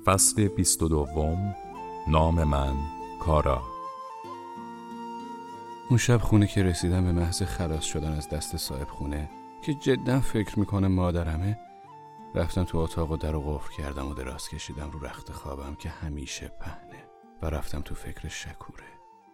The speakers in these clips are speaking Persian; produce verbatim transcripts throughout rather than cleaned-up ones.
فصل بیست و دوم. نام من کارا. اون شب خونه که رسیدم به محض خلاص شدن از دست صاحب خونه که جدا فکر میکنه مادرمه، رفتم تو اتاق و در رو قفل کردم و دراز کشیدم رو رخت خوابم که همیشه پهنه و رفتم تو فکر شکوره.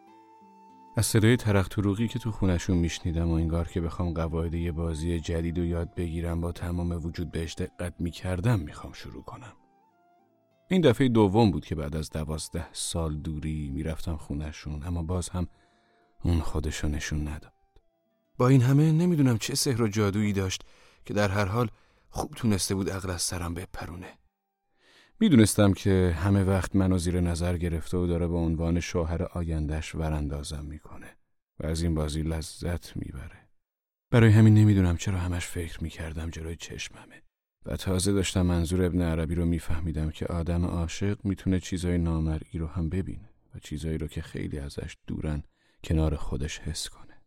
از صدای ترق تروقی که تو خونشون میشنیدم و انگار که بخوام قواعد یه بازی جدید رو یاد بگیرم با تمام وجود بهش دقت میکردم میخوام شروع کنم. این دفعه دوم بود که بعد از دوازده سال دوری میرفتم خونشون، اما باز هم اون خودشو نشون نداد. با این همه نمیدونم چه سحر و جادویی داشت که در هر حال خوب تونسته بود عقل از سرم بپرونه. میدونستم که همه وقت منو زیر نظر گرفته و داره به عنوان شوهر آیندهش وراندازم میکنه و از این بازی لذت میبره. برای همین نمیدونم چرا همش فکر میکردم جلوی چشممه و تازه داشتم منظور ابن عربی رو میفهمیدم که آدم عاشق میتونه چیزای نامرئی رو هم ببینه و چیزایی رو که خیلی ازش دورن کنار خودش حس کنه.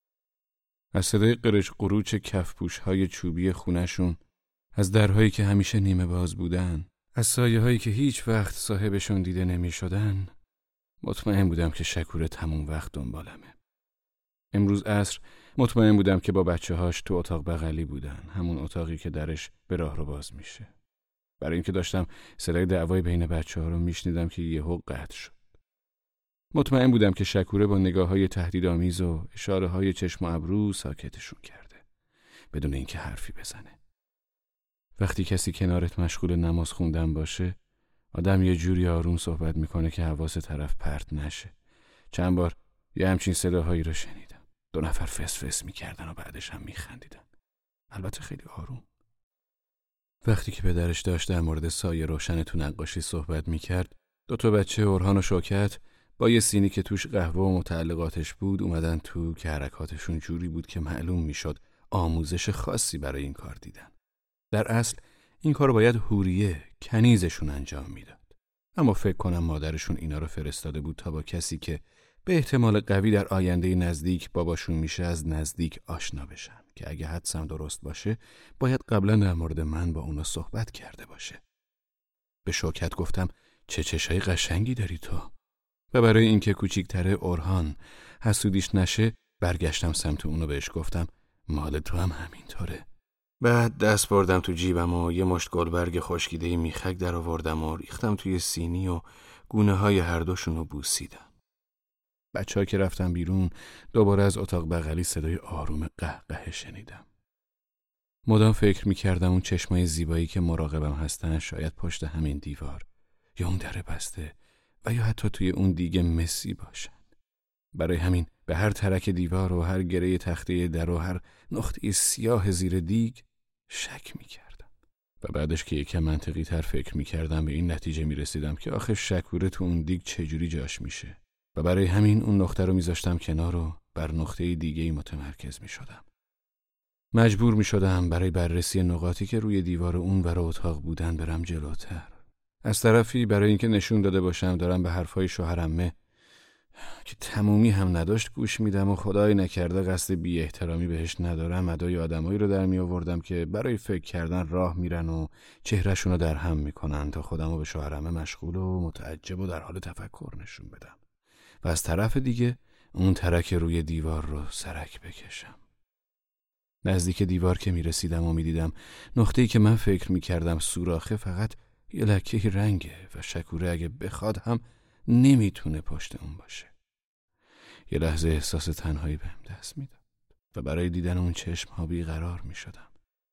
از صدای قرش قروچ کفپوش‌های چوبی خونشون، از درهایی که همیشه نیمه باز بودن، از سایه‌هایی که هیچ وقت صاحبشون دیده نمی‌شدن، مطمئن بودم که شکوره تموم وقت دنبالمه. امروز عصر مطمئن بودم که با بچه‌هاش تو اتاق بغلی بودن، همون اتاقی که درش به راه رو باز میشه. برای اینکه داشتم صدای دعوای بین بچه‌ها رو میشنیدم که یهو قطع شد. مطمئن بودم که شکوره با نگاه‌های تهدیدآمیز و اشاره‌های چشم و ابرو ساکتشون کرده، بدون اینکه حرفی بزنه. وقتی کسی کنارت مشغول نماز خوندن باشه، آدم یه جوری آروم صحبت میکنه که حواس طرف پرت نشه. چند بار یه همچین صداهایی رو شنیدم. دو نفر فس فس میکردن و بعدش هم میخندیدن. البته خیلی آروم. وقتی که پدرش داشت در مورد سایه روشن تو نقاشی صحبت میکرد، دو تا بچه اورهان و شوکت با یه سینی که توش قهوه و متعلقاتش بود اومدن تو که حرکاتشون جوری بود که معلوم میشد آموزش خاصی برای این کار دیدن. در اصل این کارو باید حوریه کنیزشون انجام میداد، اما فکر کنم مادرشون اینا رو فرستاده بود تا با کسی که به احتمال قوی در آینده نزدیک باباشون میشه از نزدیک آشنا بشن که اگه حدسم درست باشه باید قبلا در مورد من با اونا صحبت کرده باشه. به شوکت گفتم چه چشای قشنگی داری تو، و برای اینکه کوچیک‌تره اورهان حسودیش نشه برگشتم سمت اونو بهش گفتم مال تو هم همینطوره. بعد دست بردم تو جیبم و یه مشت گلبرگ خشکیده میخک در آوردم و ریختم توی سینی و گونه های هر دوشون رو بوسیدم. بچه ها که رفتم بیرون دوباره از اتاق بغلی صدای آروم قهقه شنیدم. مدام فکر میکردم اون چشمای زیبایی که مراقبم هستن شاید پشت همین دیوار یا اون در بسته و یا حتی توی اون دیگه مسی باشن. برای همین به هر ترک دیوار و هر گره تخته در و هر نقطه سیاه زیر دیگ شک میکردم و بعدش که یکم منطقی تر فکر میکردم به این نتیجه میرسیدم که آخه شکوره تو اون دیگ چجوری جاش میشه و برای همین اون نقطه رو میذاشتم کنار و بر نقطه دیگه‌ای متمرکز میشدم. مجبور میشدم برای بررسی نقاطی که روی دیوار اون ور اتاق بودن برم جلوتر. از طرفی برای اینکه نشون داده باشم دارم به حرفای شوهرمه که تمومی هم نداشت گوش میدم و خدای نکرده قصد بی احترامی بهش ندارم، ادای آدمایی رو در می آوردم که برای فکر کردن راه میرن و چهرهشون رو در هم میکنن تا خودمو به شوهرمه مشغول و متعجب و در حال تفکر نشون بدم و از طرف دیگه اون ترک روی دیوار رو سرک بکشم. نزدیک دیوار که میرسیدم و میدیدم نقطه‌ای که من فکر میکردم سوراخه فقط یه لکه رنگه و شکوره اگه بخواد هم نمیتونه پشت اون باشه. یه لحظه احساس تنهایی بهم دست میداد و برای دیدن اون چشم ها بیقرار میشدم.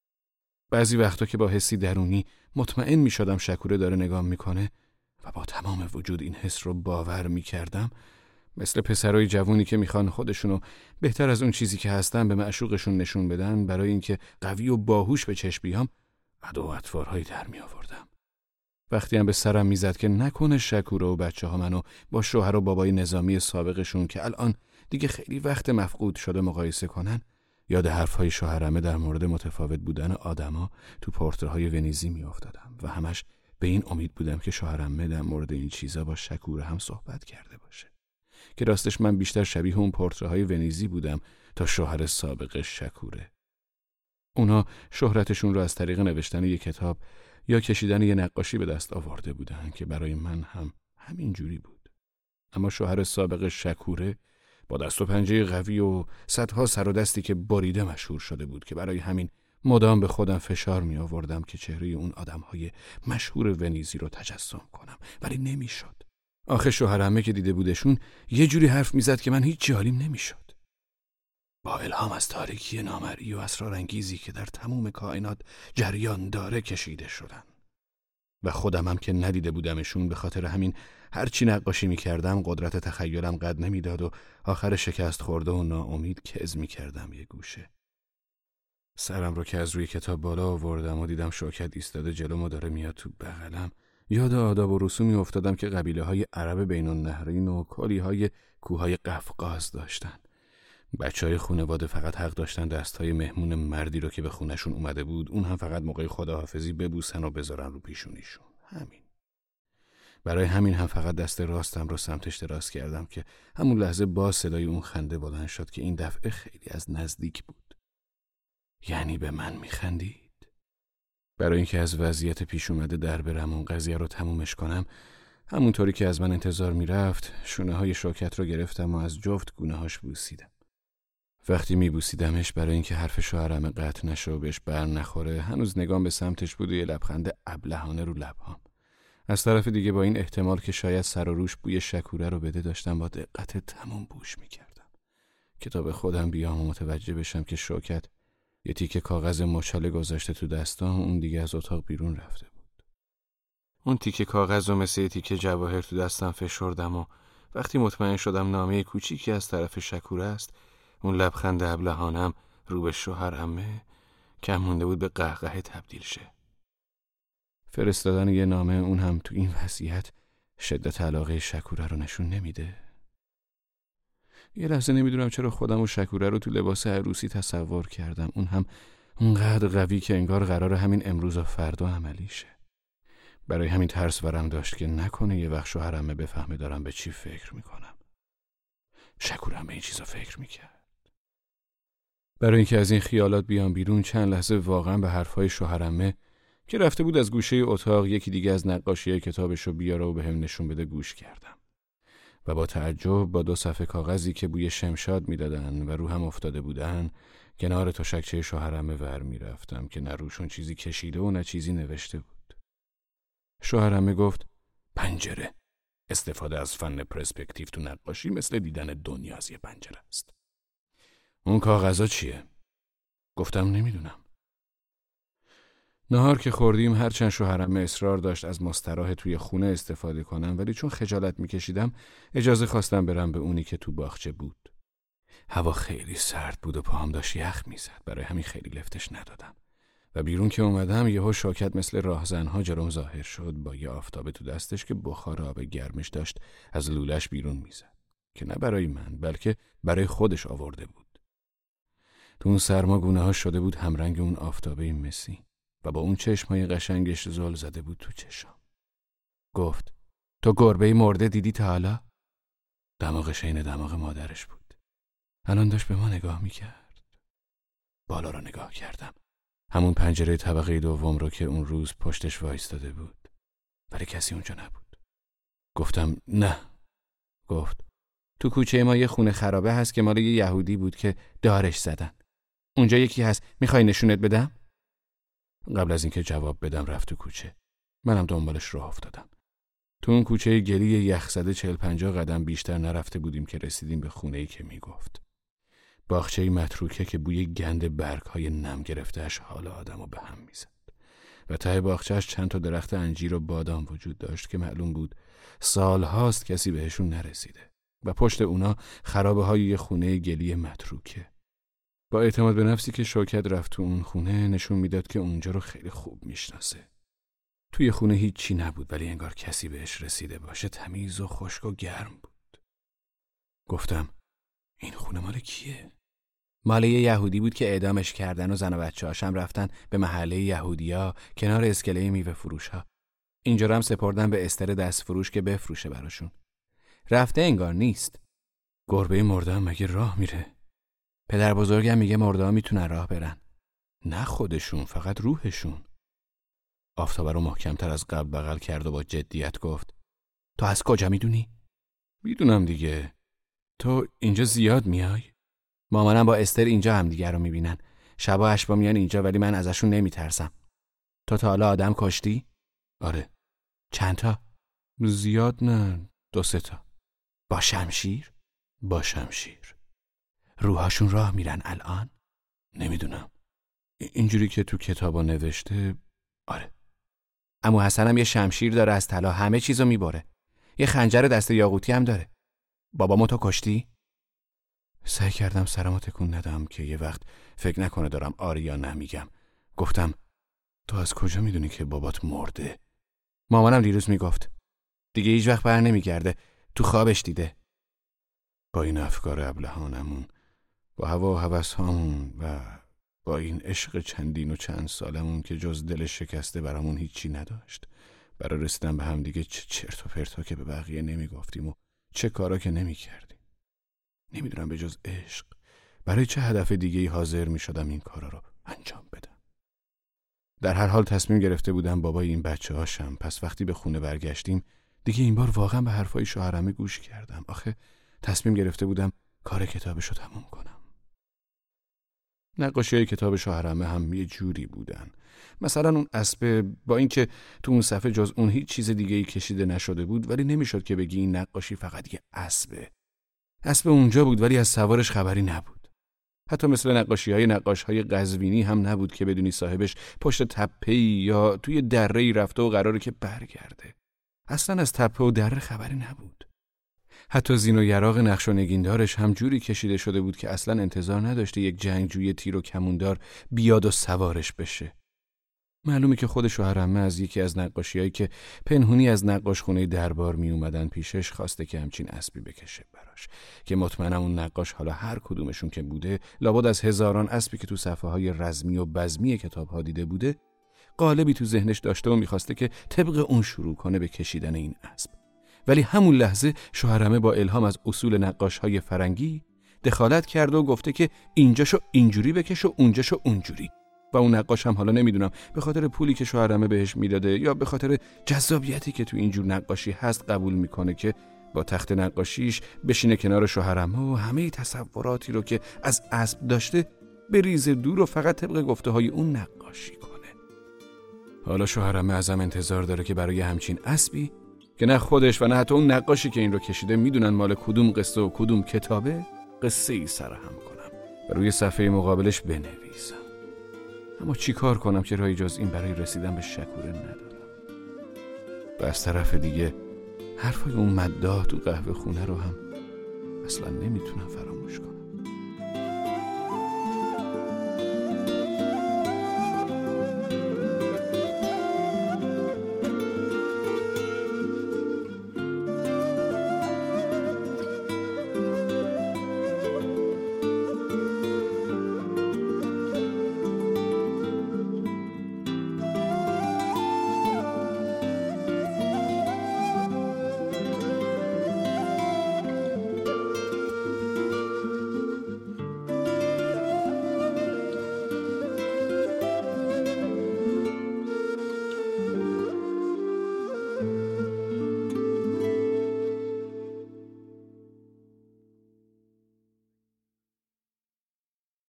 بعضی وقتا که با حسی درونی مطمئن میشدم شکوره داره نگاه میکنه و با تمام وجود این حس رو باور میکردم، مثل پسرای جوونی که میخوان خودشونو بهتر از اون چیزی که هستن به معشوقشون نشون بدن برای اینکه قوی و باهوش به چشم بیام، ادا و اطوارهایی در می آوردم. وقتی هم به سرم میزد که نکنه شکوره و بچه ها منو با شوهر و بابای نظامی سابقشون که الان دیگه خیلی وقت مفقود شده مقایسه کنن، یاد حرفهای شوهرمه در مورد متفاوت بودن آدما تو پورترهای ونیزی میافتادم و همش به این امید بودم که شوهرمه در مورد این چیزا با شکوره هم صحبت کرده باشه، که راستش من بیشتر شبیه اون پورترهای ونیزی بودم تا شوهر سابق شکوره. اونا شهرتشون رو از طریق نوشتن یک کتاب یا کشیدن یه نقاشی به دست آورده بودن که برای من هم همین جوری بود. اما شوهر سابق شکوره با دست و پنجه قوی و صدها سر و دستی که بریده مشهور شده بود که برای همین مدام به خودم فشار می آوردم که چهره اون آدمهای مشهور ونیزی رو تجسم کنم، ولی نمیشد. آخه شوهرمه که دیده بودشون یه جوری حرف میزد که من هیچ حالیم نمیشد. با الهام از تاریکی نامرئی و اسرارانگیزی که در تموم کائنات جریان داره کشیده شدن. و خودم هم که ندیده بودمشون، به خاطر همین هرچی نقاشی میکردم قدرت تخیلم قد نمیداد و آخر شکست خورده و ناامید کز میکردم یه گوشه. سرم رو که از روی کتاب بالا آوردم و دیدم شوکت ایستاده جلوم و داره میاد تو بغلم، یاد آداب و رسومی افتادم که قبیله های عرب بین النهرین و کلی های کوههای قفقاز داشتن. بچه های خانواده فقط حق داشتن دستهای مهمون مردی رو که به خونشون اومده بود، اون هم فقط موقع خداحافظی ببوسن و بذارن رو پیشونیشون. همین. برای همین هم فقط دست راستم رو سمتش دراز کردم که همون لحظه با صدای اون خنده بلند شد که این دفعه خیلی از نزدیک بود. یعنی به من میخندید. برای اینکه از وضعیت پیش اومده در برم اون قضیه رو تمومش کنم، همونطوری که از من انتظار میرفت شونه های شوکت رو گرفتم و از جفت گونه هاش بوسیدم. وقتی میبوسیدمش برای اینکه حرف شوهرم قطع نشه و بهش بر نخوره، هنوز نگام به سمتش بود و یه لبخند ابلهانه رو لبهام. از طرف دیگه با این احتمال که شاید سر و روش بوی شکوره رو بده داشتم با دقت تمام بوش میکردم که تا به خودم بیام و متوجه بشم که شوکت یه تیکه کاغذ مچاله گذاشته تو دستام، اون دیگه از اتاق بیرون رفته بود. اون تیکه کاغذ رو مثل یه تیکه جواهر تو دستم فشردم و وقتی مطمئن شدم نامه کوچیکی از طرف شکوره است، اون لبخند ابلهانم رو به شوهر عمه کم مونده بود به قهقه تبدیل شه. فرستادن یه نامه، اون هم تو این وضعیت، شدت علاقه شکوره رو نشون نمیده. یه لحظه نمیدونم چرا خودم و شکوره رو تو لباس عروسی تصور کردم، اون هم اونقدر قوی که انگار قرار همین امروز و فردا عملی شه. برای همین ترس ورم داشت که نکنه یه وقت شوهرمه بفهمه دارم به چی فکر میکنم. شکوره هم به این چیزا فکر میکرد. برای اینکه از این خیالات بیام بیرون چند لحظه واقعا به حرفهای شوهرمه که رفته بود از گوشه اتاق یکی دیگه از نقاشی‌های کتابشو بیاره و بهم نشون بده گوش کردم و با تعجب با دو صفحه کاغذی که بوی شمشاد میدادن و رو هم افتاده بودن کنار تشکچه شوهرمه ور میرفتم که نه روشون چیزی کشیده و نه چیزی نوشته بود. شوهرمه گفت پنجره. استفاده از فن پرسپکتیو تو نقاشی مثل دیدن دنیا از یه پنجره است. اون کاغذا چیه؟ گفتم نمیدونم. نهار که خوردیم هرچند شوهرم اصرار داشت از مستراح توی خونه استفاده کنم، ولی چون خجالت میکشیدم اجازه خواستم برم به اونی که تو باغچه بود. هوا خیلی سرد بود و پاهم داشت یخ میزد، برای همین خیلی لفتش ندادم و بیرون که اومدم یهو شوکت مثل راهزنها جلوم ظاهر شد با یه آفتابه تو دستش که بخار آب گرمش داشت از لولش بیرون میزد که نه برای من بلکه برای خودش آورده بود. تو اون سرما گونه ها شده بود همرنگ اون آفتابه مسی و با اون چشمای قشنگش زل زده بود تو چشام. گفت تو گربه مرده دیدی تا حالا؟ دماغش عین دماغ مادرش بود. الان داشت به ما نگاه میکرد. بالا را نگاه کردم. همون پنجره طبقه دوم رو که اون روز پشتش وایستاده بود. ولی کسی اونجا نبود. گفتم نه. گفت تو کوچه ما یه خونه خرابه هست که مال یه یهودی بود که دارش زدن. اونجا یکی هست، میخوای نشونت بدم؟ قبل از اینکه جواب بدم رفت تو کوچه. منم دنبالش راه افتادم. تو اون کوچه گلی یخ زده چهل پنجاه قدم بیشتر نرفته بودیم که رسیدیم به خونه‌ای که میگفت. باغچه‌ای متروکه که بوی گند برگ‌های نم گرفته‌اش حال آدمو به هم میزد. و ته باغچه‌اش چند تا درخت انجیر و بادام وجود داشت که معلوم بود سال‌هاست کسی بهشون نرسیده. و پشت اونا خرابه‌های یه خونه گلی متروکه. با اعتماد به نفسی که شوکت رفت تو اون خونه نشون میداد که اونجا رو خیلی خوب میشناسه. توی خونه هیچ چی نبود ولی انگار کسی بهش رسیده باشه، تمیز و خشک و گرم بود. گفتم این خونه مال کیه؟ مال یه یهودی بود که اعدامش کردن و زن و بچه‌هاش هم رفتن به محله یهودیا کنار اسکله میوه فروش‌ها. اینجا هم سپردن به استر دست فروش که بفروشه براشون. رفته انگار نیست. گربه مرده مگه راه میره؟ پدر بزرگم میگه مرده ها میتونن راه برن. نه خودشون، فقط روحشون. آفتابه رو محکمتر از قبل بغل کرد و با جدیت گفت تو از کجا میدونی؟ میدونم دیگه. تو اینجا زیاد میای؟ مامانم با استر اینجا هم دیگه رو میبینن. شبا اشبا میان اینجا ولی من ازشون نمیترسم. تو تا حالا آدم کشتی؟ آره. چند تا؟ زیاد نه، دو سه تا. با شمشیر؟ با شمشیر. روحاشون راه میرن الان؟ نمیدونم. اینجوری که تو کتابا نوشته آره. عمو حسنم یه شمشیر داره از طلا، همه چیزو میبره. یه خنجر دست یاقوتی هم داره. بابامو تو کشتی؟ سعی کردم سرمو تکون ندم که یه وقت فکر نکنه دارم آری یا نمیگم. گفتم تو از کجا میدونی که بابات مرده؟ مامانم دیروز میگفت دیگه هیچ وقت بر نمیگرده، تو خوابش دیده. با این افکار ابلهانمون، با هوا و هوس هامون و با این عشق چندین و چند سالمون که جز دل شکسته برامون هیچی نداشت، برای رسیدن به هم دیگه چه چرت و پرتا که به بقیه نمیگفتیم و چه کارا که نمیکردیم. نمیدونم به جز عشق برای چه هدف دیگه‌ای حاضر میشدم این کارا رو انجام بدم. در هر حال تصمیم گرفته بودم بابای این بچه هاشم. پس وقتی به خونه برگشتیم دیگه این بار واقعا به حرفای شوهرمه گوش کردم. آخه تصمیم گرفته بودم کار کتابشو تموم کنم. نقاشی‌های کتاب شوهرمه هم یه جوری بودن. مثلا اون اسب، با اینکه تو اون صفحه جز اون هیچ چیز دیگه‌ای کشیده نشده بود، ولی نمیشد که بگی این نقاشی فقط یه اسبه. اسب اونجا بود ولی از سوارش خبری نبود. حتی مثل نقاشی‌های نقاش‌های قزوینی هم نبود که بدونی صاحبش پشت تپه‌ای یا توی دره‌ای رفته و قراره که برگرده. اصلا از تپه و دره خبری نبود. حتی زین و یراق نقش و نگیندارش هم جوری کشیده شده بود که اصلا انتظار نداشته یک جنگجوی تیر و کموندار بیاد و سوارش بشه. معلومه که خود شوهرعمه از یکی از نقاشی‌هایی که پنهونی از نقاشخونه دربار می اومدن پیشش خواسته که همچین اسبی بکشه براش، که مطمئنم اون نقاش حالا هر کدومشون که بوده لابد از هزاران اسبی که تو صفحه‌های رزمی و بزمی کتاب‌ها دیده بوده قالبی تو ذهنش داشته و می‌خواسته که طبق اون شروع کنه به کشیدن این اسب. ولی همون لحظه شوهرعمه با الهام از اصول نقاش‌های فرنگی دخالت کرده و گفته که اینجاشو اینجوری بکش و اونجاشو اونجوری. و اون نقاش هم حالا نمیدونم به خاطر پولی که شوهرعمه بهش میداده یا به خاطر جذابیتی که تو اینجور نقاشی هست قبول میکنه که با تخت نقاشیش بشینه کنار شوهرعمه و همه تصوراتی رو که از اسب داشته بریزه دور و فقط طبق گفته های اون نقاشی کنه. حالا شوهرعمه ازم انتظار داره که برای همچین اسبی که نه خودش و نه حتی اون نقاشی که این رو کشیده میدونن مال کدوم قصه و کدوم کتابه، قصه ای سرهم کنم و روی صفحه مقابلش بنویسم. اما چی کار کنم که راهی جز این برای رسیدن به شکوره ندارم. و از طرف دیگه حرفای اون مداح تو قهوه خونه رو هم اصلا نمیتونم فراموش کنم.